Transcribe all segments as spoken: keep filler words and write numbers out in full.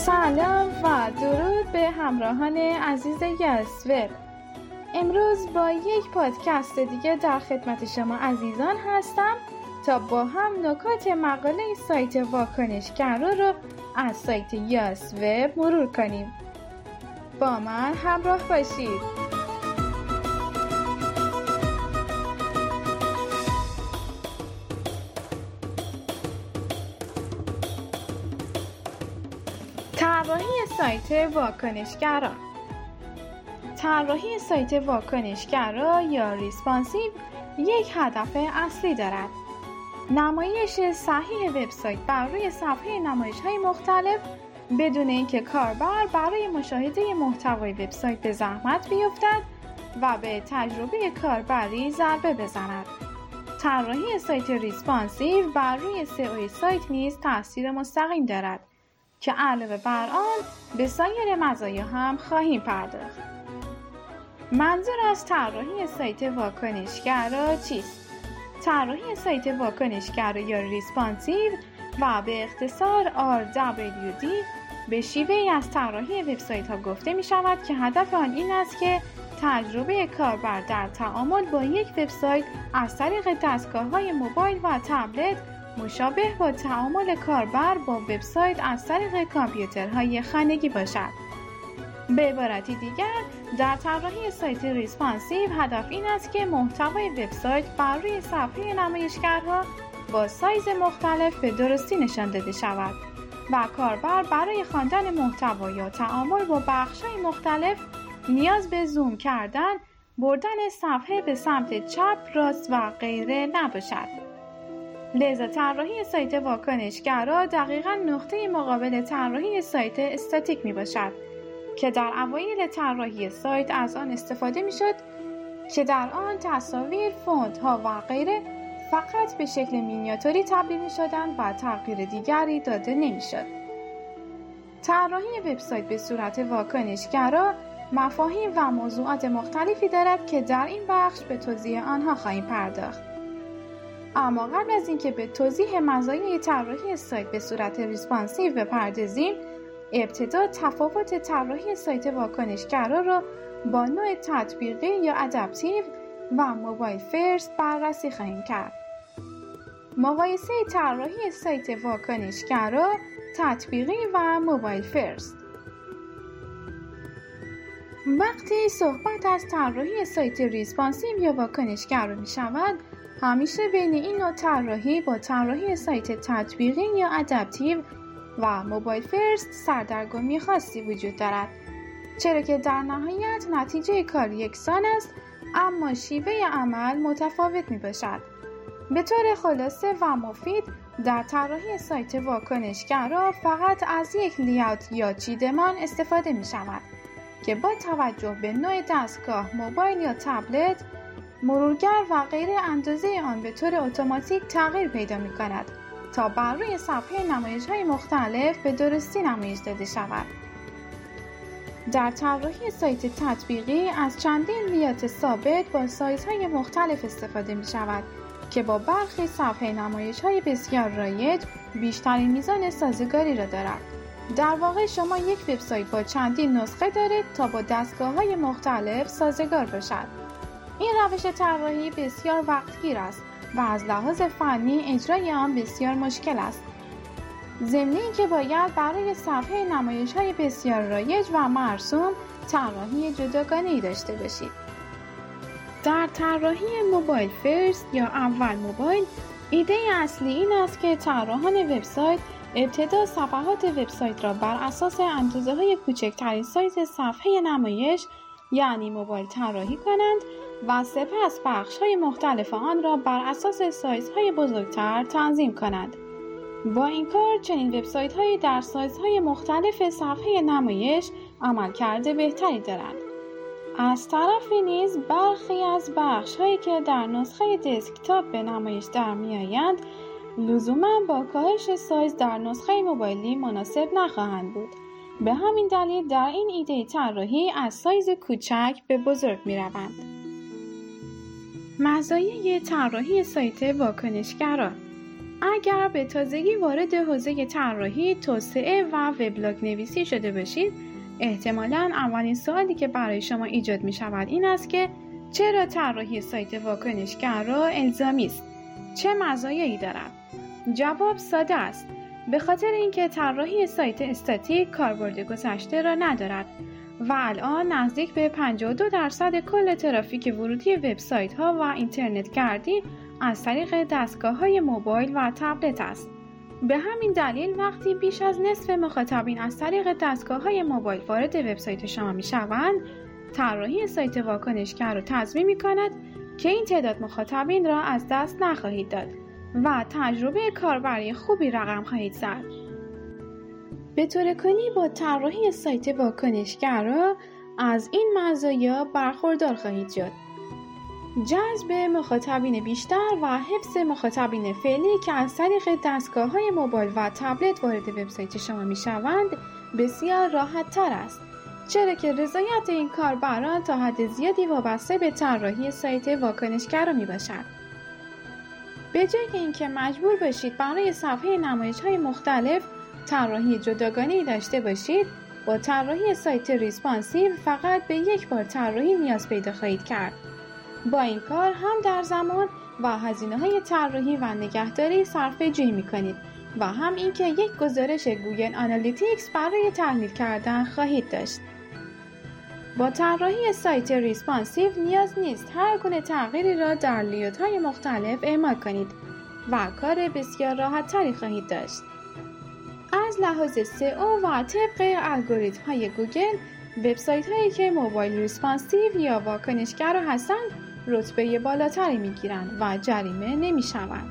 سلام و درود به همراهان عزیز یس وب. امروز با یک پادکست دیگه در خدمت شما عزیزان هستم تا با هم نکات مقاله سایت واکنشگرا رو از سایت یس وب مرور کنیم. با من همراه باشید. طراحی سایت واکنشگرا. طراحی سایت واکنشگرا یا ریسپانسیو یک هدف اصلی دارد: نمایش صحیح وبسایت بر روی صفحه نمایش‌های مختلف بدون اینکه کاربر برای مشاهده محتوای وبسایت به زحمت بیفتد و به تجربه کاربری ضربه بزند. طراحی سایت ریسپانسیو بر روی سئو سایت نیز تاثیر مستقیم دارد که علاوه بر آن به سایر مزایا هم خواهیم پرداخت. منظور از طراحی سایت واکنشگرا چیست؟ طراحی سایت واکنشگرا یا ریسپانسیو و به اختصار آر دبلیو دی به شیوه‌ای از طراحی وبسایت ها گفته می شود که هدف آن این است که تجربه کاربر در تعامل با یک وبسایت از طریق دستگاه‌های موبایل و تبلت مشابه با تعامل کاربر با وبسایت از طریق کامپیوترهای خانگی باشد. به عبارتی دیگر، در طراحی سایت ریسپانسیو هدف این است که محتوای وبسایت بر روی صفحه نمایشگرها با سایز مختلف به درستی نشان داده شود و کاربر برای خواندن محتوا یا تعامل با بخش‌های مختلف نیاز به زوم کردن، بردن صفحه به سمت چپ، راست و غیره نباشد. لذا طراحی سایت واکنشگرا دقیقاً نقطه مقابل طراحی سایت استاتیک می باشد که در اوایل طراحی سایت از آن استفاده می شد که در آن تصاویر، فونت ها و غیره فقط به شکل مینیاتوری تبدیل می شدند و تغییر دیگری داده نمی شد. طراحی وبسایت به صورت واکنشگرا مفاهیم و موضوعات مختلفی دارد که در این بخش به توضیح آنها خواهیم پرداخت. اما قبل از اینکه به توضیح مزایای طراحی سایت به صورت ریسپانسیو بپردازیم، ابتدا تفاوت طراحی سایت واکنشگرا را با نوع تطبیقی یا ادپتیو و موبایل فرست بررسی خواهیم کرد. مقایسه طراحی سایت واکنشگرا، تطبیقی و موبایل فرست. وقتی صحبت از طراحی سایت ریسپانسیو یا واکنشگرا می شود، همیشه بین این نوع طراحی با طراحی سایت تطبیقی یا ادپتیو و موبایل فرست سردرگمی خاصی وجود دارد، چرا که در نهایت نتیجه کار یکسان است اما شیوه عمل متفاوت می باشد. به طور خلاصه و مفید، در طراحی سایت واکنشگرا فقط از یک لی‌آوت یا چیدمان استفاده می شود که با توجه به نوع دستگاه، موبایل یا تبلت، مرورگر و غیره اندازه آن به طور اتوماتیک تغییر پیدا می کند تا بر روی صفحه نمایش‌های مختلف به درستی نمایش داده شود. در طراحی سایت تطبیقی از چندین لی‌آوت ثابت با سایزهای مختلف استفاده می شود که با برخی صفحه نمایش‌های بسیار رایج بیشترین میزان سازگاری را دارد. در واقع شما یک وبسایت با چندین نسخه دارید تا با دستگاه‌های مختلف سازگار باشد. این روش طراحی بسیار وقتگیر است و از لحاظ فنی اجرای آن بسیار مشکل است. ضمن اینکه باید برای صفحه نمایش‌های بسیار رایج و مرسوم طراحی جداگانه‌ای داشته باشید. در طراحی موبایل فرست یا اول موبایل، ایده اصلی این است که طراحان وبسایت ابتدا صفحات وبسایت را بر اساس اندازه‌های کوچکترین سایز صفحه نمایش یعنی موبایل طراحی کنند و سپس بخش‌های مختلف آن را بر اساس سایزهای بزرگتر تنظیم کنند. با این کار چنین وبسایت‌هایی در سایزهای مختلف صفحه نمایش عملکرد بهتری دارند. از طرفی نیز برخی از بخش‌هایی که در نسخه دسکتاپ به نمایش در می‌آیند لزوماً با کاهش سایز در نسخه موبایلی مناسب نخواهند بود. به همین دلیل در این ایده طراحی از سایز کوچک به بزرگ می‌روند. مزایای طراحی سایت واکنشگرا. اگر به تازگی وارد حوزه طراحی، توسعه و وبلاگ نویسی شده باشید، احتمالاً اولین سوالی که برای شما ایجاد می شود این است که چرا طراحی سایت واکنشگرا الزامی است؟ چه مزایایی دارد؟ جواب ساده است. به خاطر اینکه طراحی سایت استاتیک کاربرد گذشته را ندارد و الان نزدیک به پنجاه و دو درصد کل ترافیک ورودی وبسایت ها و اینترنت گردی از طریق دستگاه های موبایل و تبلت است. به همین دلیل وقتی بیش از نصف مخاطبین از طریق دستگاه های موبایل وارد وبسایت شما می شوند، طراحی سایت واکنشگر را تضمین می کند که این تعداد مخاطبین را از دست نخواهید داد و تجربه کاربری خوبی رقم خواهید زد. به طور کلی با طراحی سایت واکنشگرا از این مزایا برخوردار خواهید شد: جذب مخاطبین بیشتر و حفظ مخاطبین فعلی که از طریق دستگاه‌های موبایل و تبلت وارد وبسایت شما می‌شوند بسیار راحت‌تر است، چرا که رضایت این کاربران تا حد زیادی وابسته به طراحی سایت واکنشگرا میباشد. به جای اینکه مجبور باشید برای صفحه نمایش‌های مختلف طراحی جداگانه‌ای داشته باشید، با طراحی سایت ریسپانسیو فقط به یک بار طراحی نیاز پیدا خواهید کرد. با این کار هم در زمان و هزینه‌های طراحی و نگهداری صرفه‌جویی می‌کنید و هم اینکه یک گزارش گوگل آنالیتیکس برای تحلیل کردن خواهید داشت. با طراحی سایت ریسپانسیو نیاز نیست هر گونه تغییری را در لی‌آوت‌های مختلف اعمال کنید و کار بسیار راحت‌تری خواهید داشت. از لحاظ سئو و طبق الگوریتم‌های گوگل، وبسایت‌هایی که موبایل ریسپانسیو یا واکنشگرا هستند رتبه بالاتری می‌گیرند و جریمه نمی‌شوند.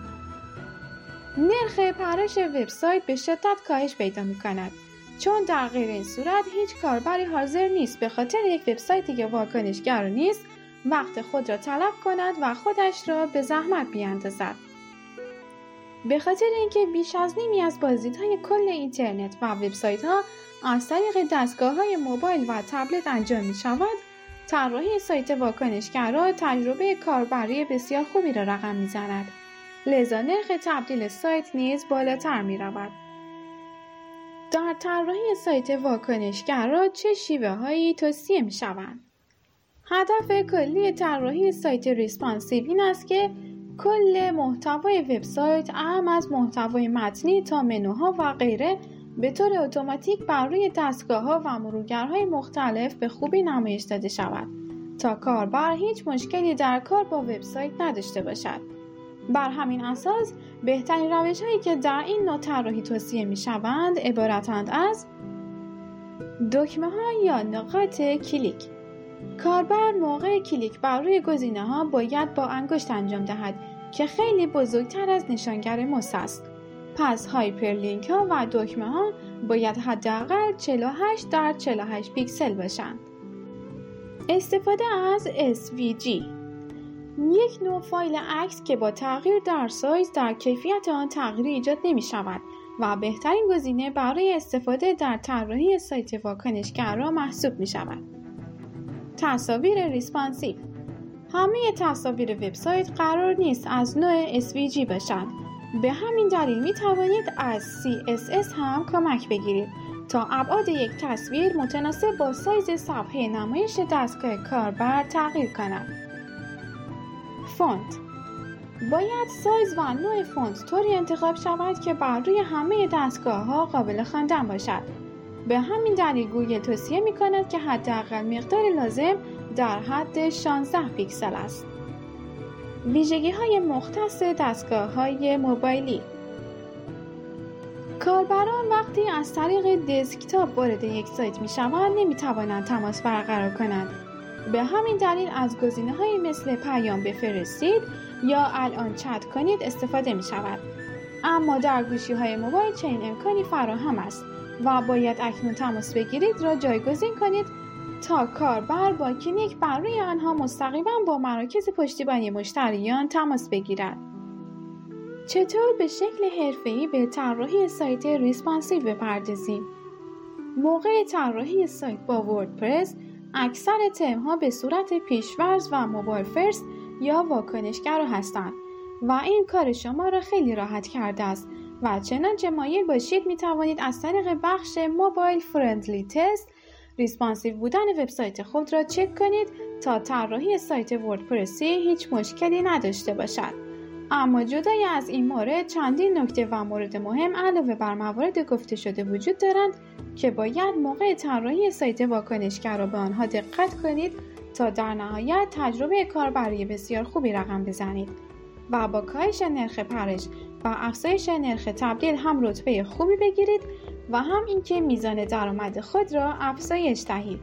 نرخ پرش وبسایت به شدت کاهش پیدا می‌کند، چون در غیر این صورت هیچ کاربری حاضر نیست به خاطر یک وبسایتی که واکنشگرا نیست وقت خود را تلف کند و خودش را به زحمت بیاندازد. به خاطر اینکه بیش از نیمی از بازدیدهای کل اینترنت و وبسایت‌ها از طریق دستگاه‌های موبایل و تبلت انجام می‌شود، طراحی سایت واکنشگرا تجربه کاربری بسیار خوبی را رقم می‌زند. لذا نرخ تبدیل سایت نیز بالاتر می‌رود. در طراحی سایت واکنشگرا چه شیوه‌هایی توصیه می‌شوند؟ هدف کلی طراحی سایت ریسپانسیو این است که کل محتوای وبسایت، اهم از محتوای متنی تا منوها و غیره، به طور اتوماتیک بر روی دستگاه‌ها و مرورگرهای مختلف به خوبی نمایش داده شود تا کاربر هیچ مشکلی در کار با وبسایت نداشته باشد. بر همین اساس بهترین روش‌هایی که در این نوع طراحی توصیه می‌شوند عبارتند از دکمه‌ها یا نقاط کلیک. کاربر موقع کلیک بر روی گزینه‌ها باید با انگشت انجام دهد که خیلی بزرگتر از نشانگر موس است. پس هایپرلینک‌ها و دکمه‌ها باید حداقل چهل و هشت در چهل و هشت پیکسل باشند. استفاده از اس وی جی، یک نوع فایل عکس که با تغییر در سایز در کیفیت آن تغییری ایجاد نمی‌شود و بهترین گزینه برای استفاده در طراحی سایت واکنشگرا محسوب می‌شود. تصاویر ریسپانسیو. همه تصاویر وبسایت قرار نیست از نوع اس وی جی باشند. به همین دلیل می توانید از سی اس اس هم کمک بگیرید تا ابعاد یک تصویر متناسب با سایز صفحه نمایش دستگاه کاربر تغییر کند. فونت. باید سایز و نوع فونت طوری انتخاب شود که بر روی همه دستگاه‌ها قابل خواندن باشد. به همین دلیل گوگل توصیه می کند که حداقل مقدار لازم در حد شانزده پیکسل است. ویژگی‌های مختص دستگاه‌های موبایلی. کاربران وقتی از طریق دسکتاپ وارد یک سایت می‌شوند نمی‌توانند تماس برقرار کنند. به همین دلیل از گزینه‌هایی مثل پیام بفرستید یا الان چت کنید استفاده می‌شود. اما در گوشی‌های موبایل چنین امکانی فراهم است و باید اکنون تماس بگیرید را جایگزین کنید تا کاربر با کلیک بر روی آنها مستقیما با مراکز پشتیبانی مشتریان تماس بگیرد. چطور به شکل حرفه‌ای به طراحی سایت ریسپانسیو بپردازیم؟ موقع طراحی سایت با وردپرس، اکثر تم‌ها به صورت پیش‌فرض و موبایل فرست یا واکنشگرا هستند و این کار شما را خیلی راحت کرده است و چنانچه مایل باشید می توانید از طریق بخش موبایل فرندلی تست ریسپانسیو بودن وبسایت خود را چک کنید تا طراحی سایت وردپرسی هیچ مشکلی نداشته باشد. اما جدای از این مورد چندین نکته و مورد مهم علاوه بر موارد گفته شده وجود دارند که باید موقع طراحی سایت واکنشگر را به آنها دقت کنید تا در نهایت تجربه کاربری بسیار خوبی رقم بزنید و با کاهش نرخ پرش و افزایش نرخ تبدیل هم رتبه خوبی بگیرید و هم اینکه میزان درآمد خود را افزایش دهید.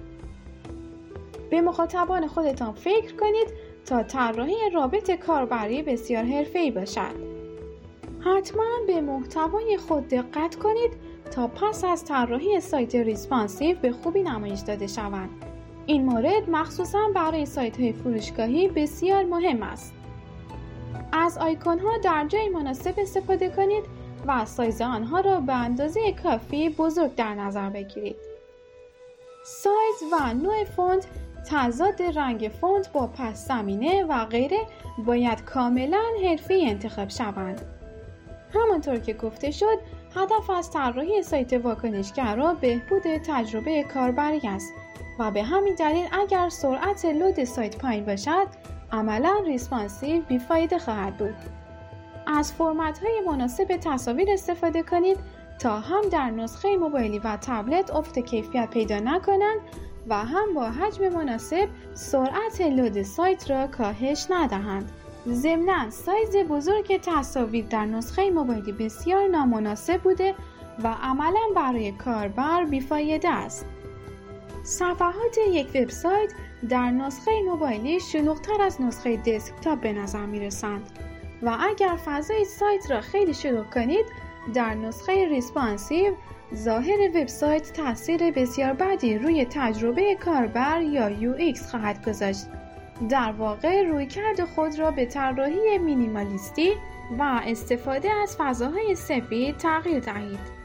به مخاطبان خودتان فکر کنید تا طراحی رابط کاربری بسیار حرفه‌ای باشد. حتما به محتوای خود دقت کنید تا پس از طراحی سایت ریسپانسیو به خوبی نمایش داده شوند. این مورد مخصوصاً برای سایت‌های فروشگاهی بسیار مهم است. از آیکون‌ها در جای مناسب استفاده کنید و سایز آنها را به اندازه کافی بزرگ در نظر بگیرید. سایز و نوع فونت، تضاد رنگ فونت با پس زمینه و غیره باید کاملا حرفه‌ای انتخاب شوند. همانطور که گفته شد، هدف از طراحی سایت واکنشگر را بهبود تجربه کاربری است و به همین دلیل اگر سرعت لود سایت پایین باشد، عملاً ریسپانسیو بیفایده خواهد بود. از فرمت‌های مناسب تصاویر استفاده کنید تا هم در نسخه موبایلی و تبلت افت کیفیت پیدا نکنند و هم با حجم مناسب سرعت لود سایت را کاهش ندهند. ضمناً سایز بزرگ تصاویر در نسخه موبایلی بسیار نامناسب بوده و عملاً برای کاربر بیفایده است. صفحات یک وبسایت در نسخه موبایلی شلوغ‌تر از نسخه دسکتاپ به نظر می‌رسند و اگر فضای سایت را خیلی شلوغ کنید، در نسخه ریسپانسیو ظاهر وبسایت تاثیر بسیار بدی روی تجربه کاربر یا یو ایکس خواهد گذاشت. در واقع رویکرد خود را به طراحی مینیمالیستی و استفاده از فضاهای سفید تغییر دهید.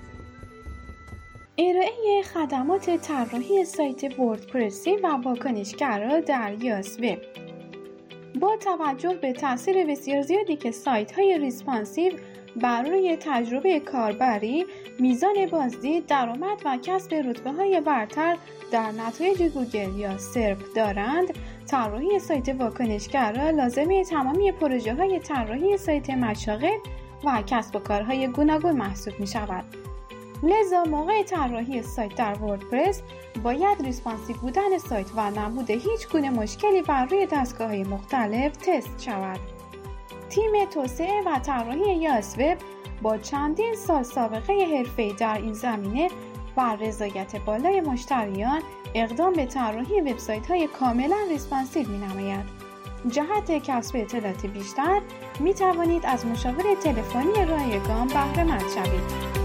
ارائه خدمات طراحی سایت وردپرسی و واکنشگر در یاس وب. با توجه به تاثیر بسیار زیادی که سایت‌های ریسپانسیو بر روی تجربه کاربری، میزان بازدید، درآمد و کسب رتبه‌های برتر در نتایج گوگل یا سرپ دارند، طراحی سایت واکنشگر را لازمه تمامی پروژه‌های طراحی سایت مشاغل و کسب و کارهای گوناگون محسوب می‌شود. لذا موقع طراحی سایت در وردپرس باید ریسپانسیو بودن سایت و نبود هیچ گونه مشکلی بر روی دستگاه‌های مختلف تست شود. تیم توسعه و طراحی یاس وب با چندین سال سابقه حرفه‌ای در این زمینه و رضایت بالای مشتریان اقدام به طراحی وبسایت‌های کاملا ریسپانسیو می‌نماید. جهت کسب اطلاعات بیشتر می توانید از مشاور تلفنی رایگان بهره مند شوید.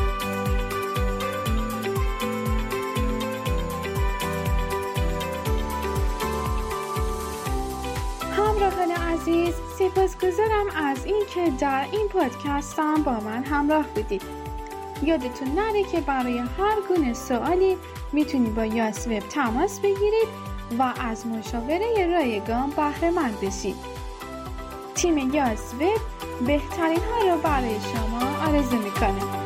همراهان عزیز، سپاسگزارم از این که در این پادکستم با من همراه بودید. یادتون نره که برای هر گونه سوالی میتونید با یاس وب تماس بگیرید و از مشاوره رایگان بهره مند بشید. تیم یاس وب بهترین ها رو برای شما آرزو میکنه.